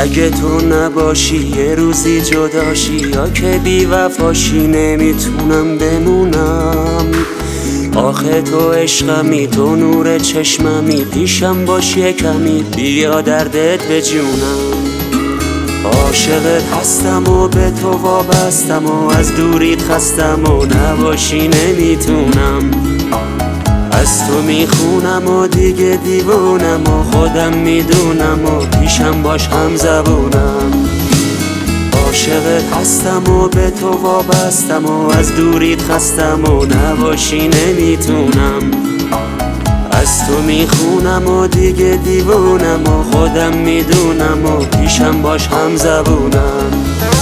اگه تو نباشی یه روزی جداشی، یا که بی وفاشی نمیتونم بمونم. آخه تو عشقمی، تو نور چشممی، پیشم باشی کمی بیا دردت به جونم. عاشقت هستم و به تو وابستم و از دوریت خستم و نباشی نمیتونم. از تو میخونم و دیگه دیوونم و خودم میدونم و پیشم باش هم زبونم. عاشقت هستم و به تو وابستم و از دوریت خستم و نباشی نمیتونم. از تو میخونم و دیگه دیوونم و خودم میدونم و پیشم باش هم زبونم.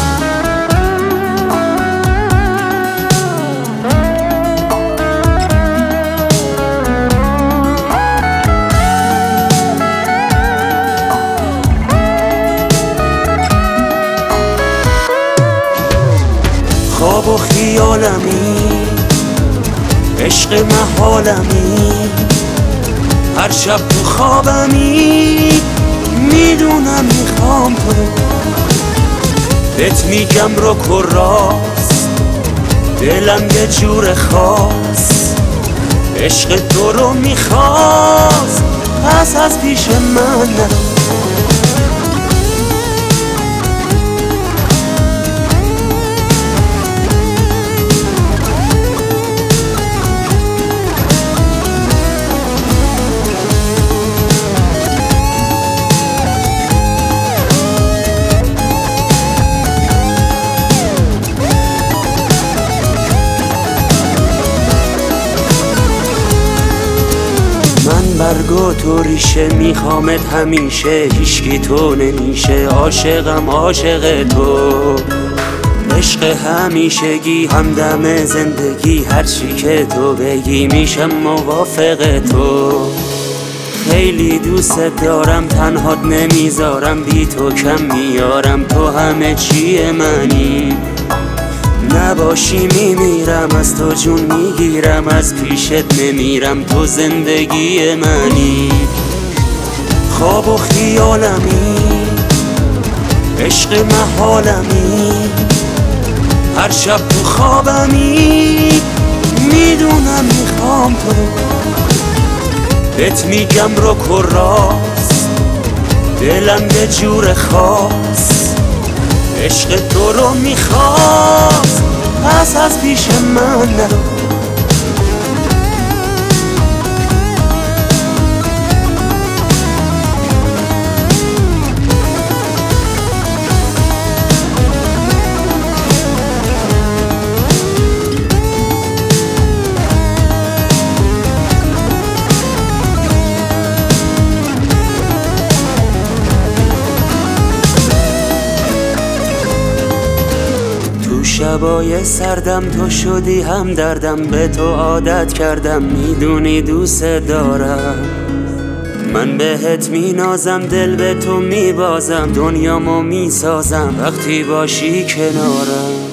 خواب و خیالمی، عشق محالمی، هر شب تو خوابمی میدونم میخوام تو رو. بهت میگم رک و راست، دلم یه جور خاص، عشق تو رو میخواست پس از پیش من نرو. من برگو تو ریشه میخوامت همیشه، هیچکی تو نمیشه. عاشقم عاشق تو، عشق همیشگی همدم زندگی، هرچی که تو بگی میشم موافق تو. خیلی دوست دارم تنهات نمیذارم، بی تو کم میارم، تو همه چیه منی. نباشی میمیرم، از تو جون میگیرم، از پیشت نمیرم، تو زندگی منی. خواب و خیالمی، عشق محالمی، هر شب تو خوابمی میدونم میخوام تو رو. بهت میگم رک و راست، دلم یه جور خاص، عشق تو رو میخواست پس از پیش من نرو. شبای سردم تو شدی هم دردم، به تو عادت کردم میدونی دوست دارم. من بهت مینازم، دل به تو میبازم، دنیامو میسازم وقتی باشی کنارم.